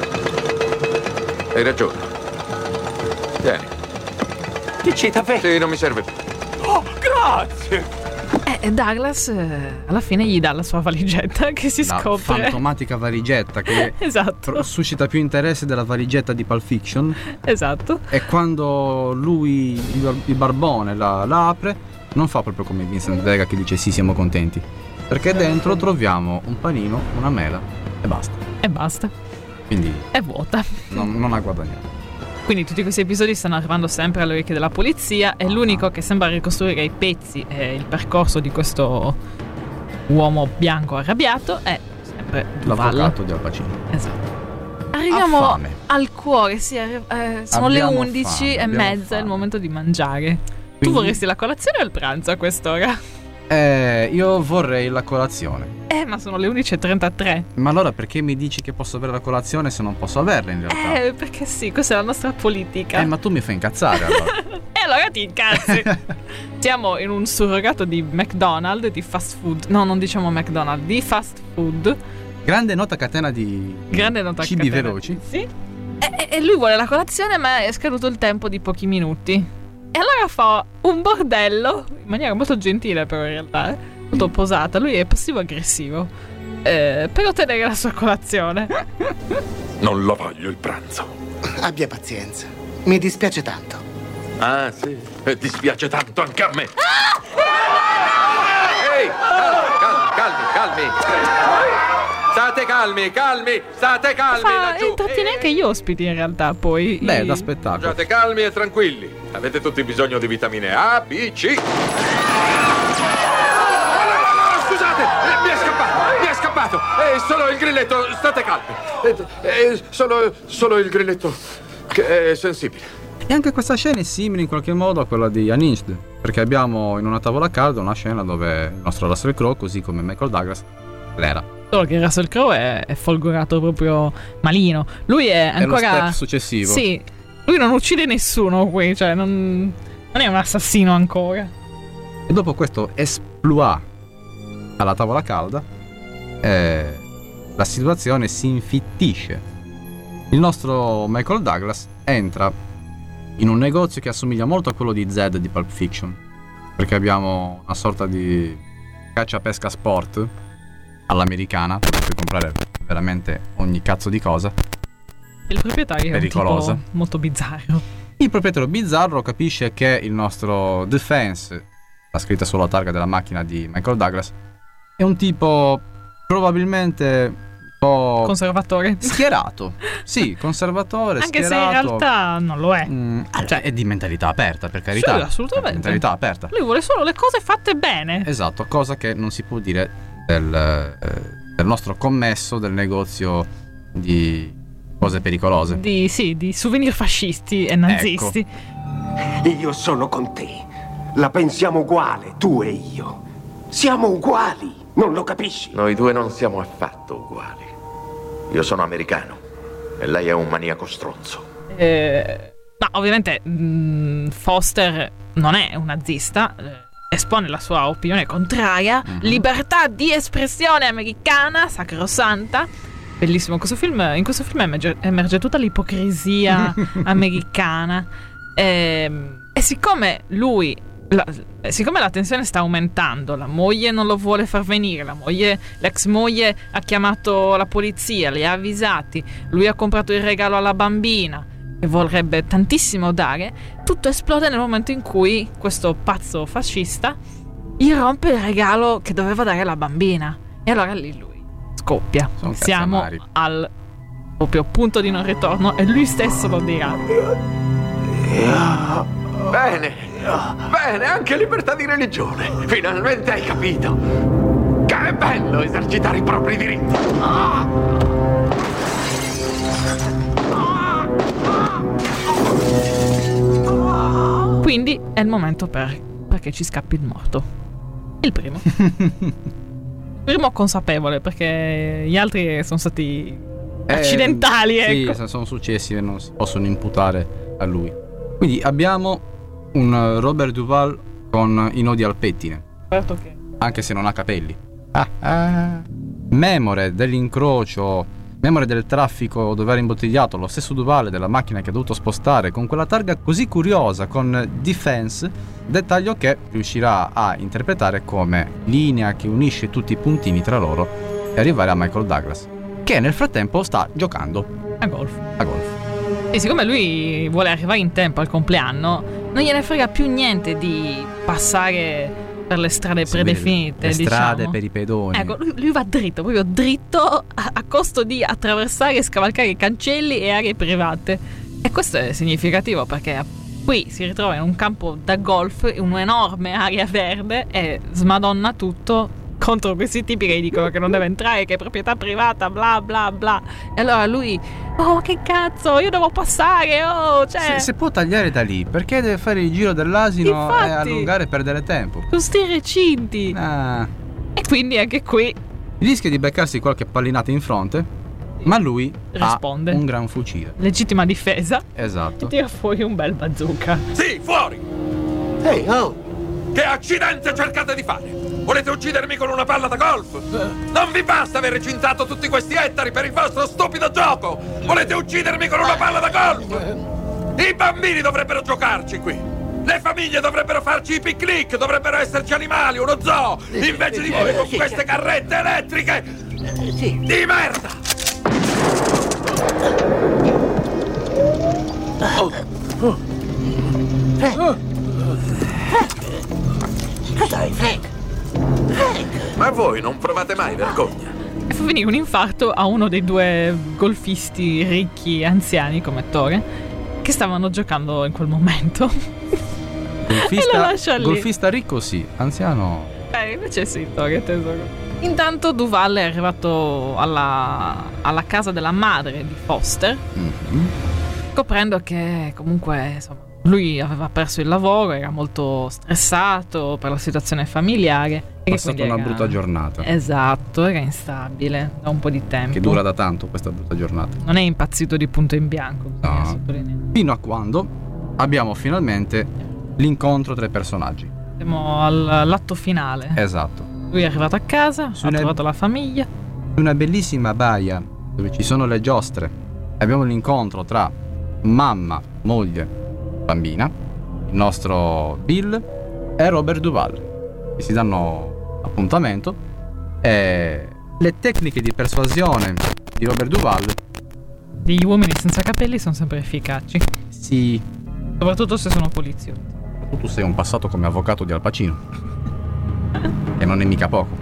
tu? Hai ragione. Vieni. Dici davvero? Sì, non mi serve più. Oh, grazie! Douglas alla fine gli dà la sua valigetta che si scopre. La fantomatica valigetta che esatto, suscita più interesse della valigetta di Pulp Fiction. Esatto. E quando lui, il barbone, la apre, non fa proprio come Vincent Vega che dice sì, siamo contenti. Perché dentro troviamo un panino, una mela e basta. Quindi è vuota. Non ha guadagnato. Quindi tutti questi episodi stanno arrivando sempre alle orecchie della polizia e l'unico che sembra ricostruire i pezzi e il percorso di questo uomo bianco arrabbiato è sempre Duvall, l'avvocato di Al Pacino. Esatto. Arriviamo al cuore, sono le 11:30, è il momento di mangiare. Quindi... Tu vorresti la colazione o il pranzo a quest'ora? Io vorrei la colazione. Ma sono le 11:33. Ma allora perché mi dici che posso avere la colazione se non posso averla in realtà? Perché sì, questa è la nostra politica. Ma tu mi fai incazzare allora. E allora ti incazzi. Siamo in un surrogato di McDonald's, di fast food. No, non diciamo McDonald's, di fast food. Grande nota catena di cibi veloci. Sì. E lui vuole la colazione, ma è scaduto il tempo di pochi minuti. E allora fa un bordello, in maniera molto gentile però in realtà, molto posata. Lui è passivo-aggressivo per ottenere la sua colazione. Non lo voglio il pranzo. Abbia pazienza, mi dispiace tanto. Ah sì, dispiace tanto anche a me. Ehi, calmi. State calmi laggiù. Intrattiene anche gli ospiti in realtà poi. Da spettacolo. State calmi e tranquilli. Avete tutti bisogno di vitamine A, B, C. Scusate, mi è scappato. È solo il grilletto, state calmi. Solo il grilletto Che è sensibile. E anche questa scena è simile in qualche modo a quella di Unhinged, perché abbiamo in una tavola calda una scena dove il nostro Russell Crowe, così come Michael Douglas, l'era. Solo che Russell Crowe è folgorato proprio malino. Lui è ancora... È lo step successivo. Sì, lui non uccide nessuno qui, cioè non è un assassino ancora. E dopo questo esploit alla tavola calda, la situazione si infittisce. Il nostro Michael Douglas entra in un negozio che assomiglia molto a quello di Zed di Pulp Fiction, perché abbiamo una sorta di caccia-pesca sport all'americana, dove puoi comprare veramente ogni cazzo di cosa. Il proprietario pericolosa. È un tipo molto bizzarro. Il proprietario bizzarro capisce che il nostro Defense, la scritta sulla targa della macchina di Michael Douglas, è un tipo probabilmente un po' conservatore. Schierato. Sì, conservatore, anche schierato. Se in realtà non lo è. Cioè è di mentalità aperta, per carità. Sì, assolutamente. Mentalità aperta. Lui vuole solo le cose fatte bene. Esatto, cosa che non si può dire del nostro commesso del negozio di cose pericolose. Di souvenir fascisti e nazisti. Ecco. Io sono con te. La pensiamo uguale, tu e io. Siamo uguali, non lo capisci? Noi due non siamo affatto uguali. Io sono americano e lei è un maniaco stronzo. Ma ovviamente Foster non è un nazista. Espone la sua opinione contraria. Libertà di espressione americana, sacrosanta. Bellissimo questo film. In questo film emerge tutta l'ipocrisia americana. E siccome siccome la tensione sta aumentando, la moglie non lo vuole far venire, l'ex moglie ha chiamato la polizia, li ha avvisati, lui ha comprato il regalo alla bambina e vorrebbe tantissimo dare, tutto esplode nel momento in cui questo pazzo fascista gli rompe il regalo che doveva dare alla bambina. E allora lì lui scoppia. Siamo al proprio punto di non ritorno e lui stesso lo dirà. Bene, anche libertà di religione. Finalmente hai capito. Che è bello esercitare i propri diritti. Quindi è il momento perché ci scappi il morto. Il primo. Il primo consapevole, perché gli altri sono stati accidentali. Sì, ecco. sono successi e non si possono imputare a lui. Quindi abbiamo un Robert Duvall con i nodi al pettine. Certo che. Anche se non ha capelli. Memore dell'incrocio, memore del traffico dove era imbottigliato lo stesso Duvall della macchina che ha dovuto spostare, con quella targa così curiosa, con Defense, dettaglio che riuscirà a interpretare come linea che unisce tutti i puntini tra loro e arrivare a Michael Douglas, che nel frattempo sta giocando a golf. E siccome lui vuole arrivare in tempo al compleanno, non gliene frega più niente di passare per le strade predefinite, le strade per i pedoni. Ecco, lui va dritto, proprio dritto, a costo di attraversare e scavalcare i cancelli e aree private. E questo è significativo perché qui si ritrova in un campo da golf, in un'enorme area verde, e smadonna tutto contro questi tipi che gli dicono che non deve entrare, che è proprietà privata, bla bla bla. E allora lui, oh che cazzo, io devo passare, cioè... Se può tagliare da lì, perché deve fare il giro dell'asino? Infatti, e allungare e perdere tempo? Con sti recinti. E quindi anche qui rischia di beccarsi qualche pallinata in fronte, ma lui risponde. Ha un gran fucile. Legittima difesa. Esatto. E tira fuori un bel bazooka. Sì, fuori! Ehi, oh! Che accidente cercate di fare? Volete uccidermi con una palla da golf? Non vi basta aver recintato tutti questi ettari per il vostro stupido gioco! Volete uccidermi con una palla da golf? I bambini dovrebbero giocarci qui! Le famiglie dovrebbero farci i picnic! Dovrebbero esserci animali, uno zoo! Invece di voi con queste carrette elettriche! Di merda! Dai, Frank! Ma voi non provate mai vergogna? E fa venire un infarto a uno dei due golfisti ricchi anziani come Tore, che stavano giocando in quel momento. E lo lascia lì. Golfista ricco sì, anziano invece sì, Tore, tesoro. Intanto Duvall è arrivato alla casa della madre di Foster, scoprendo che comunque insomma lui aveva perso il lavoro, era molto stressato per la situazione familiare. È stata una brutta giornata. Esatto, era instabile da un po' di tempo. Che dura da tanto questa brutta giornata. Non è impazzito di punto in bianco, bisogna sottolineare. Fino a quando abbiamo finalmente l'incontro tra i personaggi. Siamo all'atto finale. Esatto. Lui è arrivato a casa, ha trovato la famiglia. Una bellissima baia dove ci sono le giostre. Abbiamo l'incontro tra mamma, moglie, bambina, il nostro Bill e Robert Duvall, che si danno appuntamento, e le tecniche di persuasione di Robert Duvall. Gli uomini senza capelli sono sempre efficaci. Sì. Soprattutto se sono poliziotti. Tu sei un passato come avvocato di Al Pacino. E non è mica poco.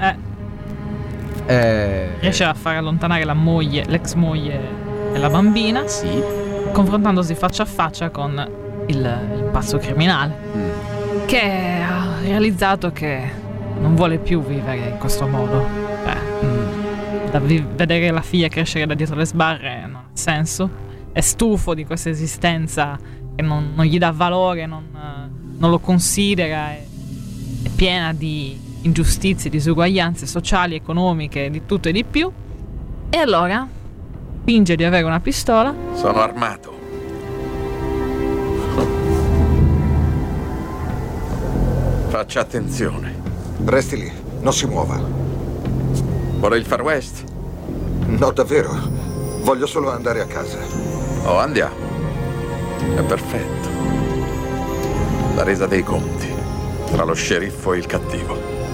Riesce a far allontanare la moglie, l'ex moglie e la bambina. Sì. Confrontandosi faccia a faccia con il pazzo criminale, che ha realizzato che non vuole più vivere in questo modo. Vedere la figlia crescere da dietro le sbarre non ha senso. È stufo di questa esistenza che non gli dà valore, non lo considera, è piena di ingiustizie, disuguaglianze sociali, economiche, di tutto e di più. E allora finge di avere una pistola. Sono armato. Faccia attenzione. Resti lì, non si muova. Vuole il Far West? No, davvero. Voglio solo andare a casa. Oh, andiamo. È perfetto. La resa dei conti tra lo sceriffo e il cattivo.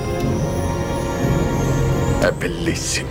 È bellissimo.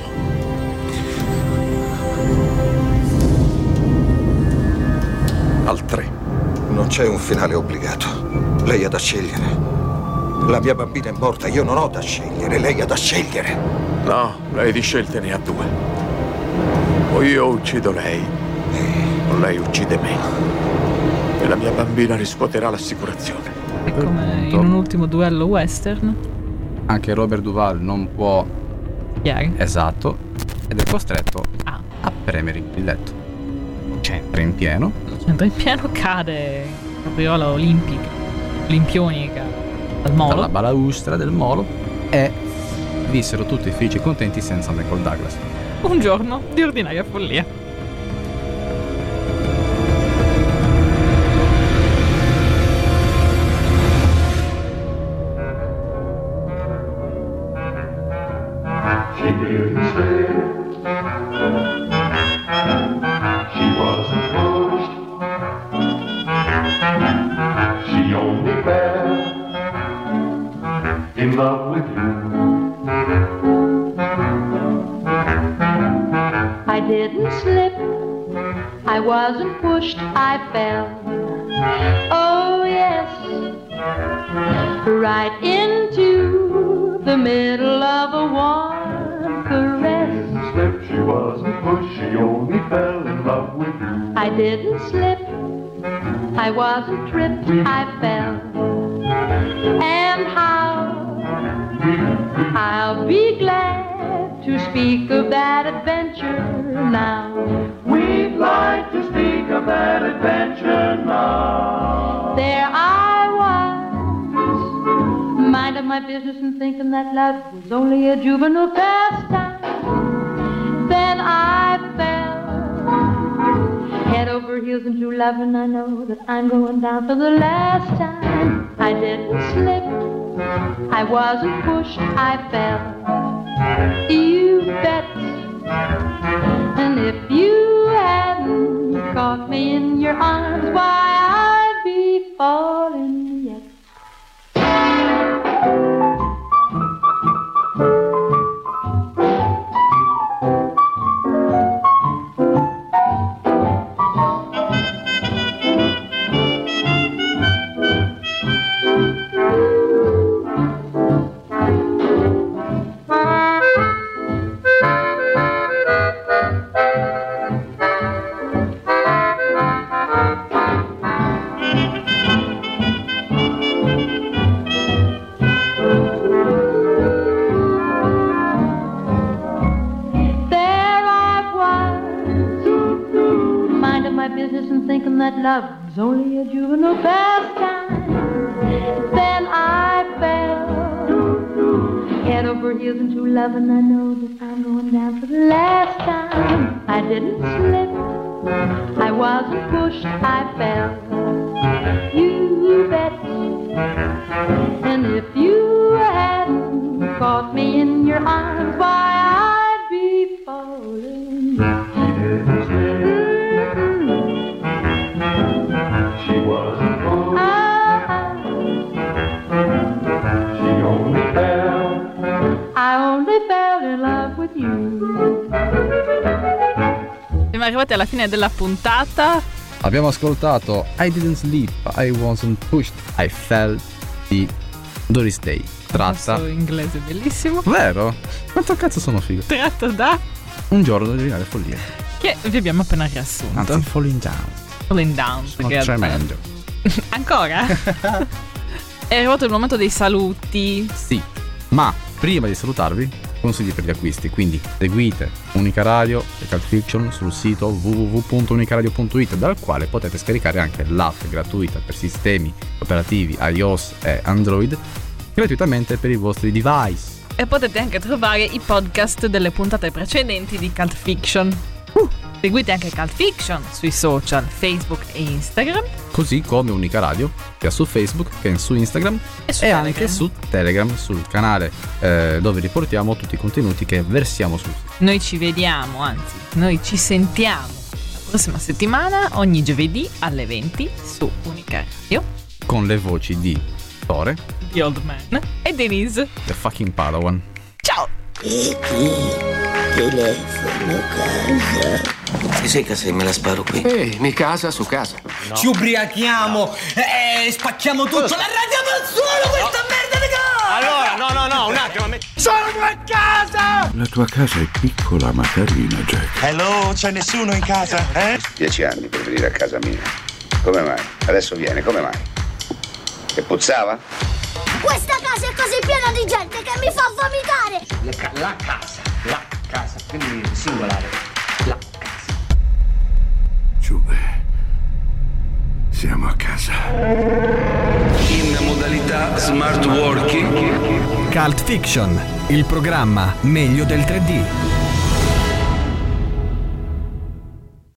Al 3. Non c'è un finale obbligato. Lei ha da scegliere. La mia bambina è morta, io non ho da scegliere, lei ha da scegliere. No, lei di scelte ne ha 2. O io uccido lei, o lei uccide me. E la mia bambina riscuoterà l'assicurazione. È come in un ultimo duello western. Anche Robert Duvall non può. Chiaro. Esatto. Ed è costretto a premere il letto. Centra in pieno, cade capriola olimpionica dal molo, dalla balaustra del molo, e vissero tutti felici e contenti senza Michael Douglas. Un giorno di ordinaria follia. She didn't stay. She wasn't pushed. She only fell in love with you. I didn't slip. I wasn't pushed. I fell. Oh yes, right into the middle of a warm caress. She wasn't pushed, she only fell in love with you. I didn't slip, I wasn't tripped, I fell. And how I'll be glad to speak of that adventure now. We'd like to speak of that adventure now. There I was, minding my business and thinking that love was only a juvenile pastime. Then I fell head over heels into love, and I know that I'm going down for the last time. I didn't slip, I wasn't pushed, I fell. You bet. And if you hadn't caught me in your arms, why I'd be falling yet. love was only a juvenile pastime. Then I fell head over heels into love, and I know that I'm going down for the last time. I didn't slip, I wasn't pushed, I fell. You bet. And if you hadn't caught me in your arms, why I'd be falling. She wasn't fooled. She only fell. I only fell in love with you. Siamo arrivati alla fine della puntata. Abbiamo ascoltato I Didn't Sleep, I Wasn't Pushed, I Fell di Doris Day. Tratta. Questo inglese bellissimo. Vero? Quanto cazzo sono figo? Tratto da Un giorno di ordinaria follia. che vi abbiamo appena riassunto. Anzi, Falling Down. Falling Down. Sono perché- tremendo. Ancora? È arrivato il momento dei saluti. Sì, ma prima di salutarvi, consigli per gli acquisti. Quindi seguite Unica Radio e Cult Fiction sul sito www.unicaradio.it, dal quale potete scaricare anche l'app gratuita per sistemi operativi iOS e Android, gratuitamente per i vostri device. E potete anche trovare i podcast delle puntate precedenti di Cult Fiction. Seguite anche Cult Fiction sui social, Facebook e Instagram. Così come Unica Radio, sia su Facebook che su Instagram e anche su Telegram, sul canale dove riportiamo tutti i contenuti che versiamo sul sito. Noi ci vediamo, anzi, noi ci sentiamo la prossima settimana, ogni giovedì alle 20 su Unica Radio. Con le voci di Tore, The Old Man e Denise. The fucking Padawan. Ciao! Telefono casa. Se sei casa me la sparo qui. Ehi, mi casa su casa. No. Ci ubriachiamo e spacchiamo tutto. La radiamo al suolo questa merda di casa! Allora, no, un attimo. Sono a casa! La tua casa è piccola ma carina, Jack. Hello, c'è nessuno in casa, eh? 10 anni per venire a casa mia. Come mai? Adesso viene, come mai? E puzzava? Questa casa è così piena di gente che mi fa vomitare! La casa, quindi singolare. La casa. Giube, siamo a casa. In modalità smart working. Cult Fiction, il programma meglio del 3D.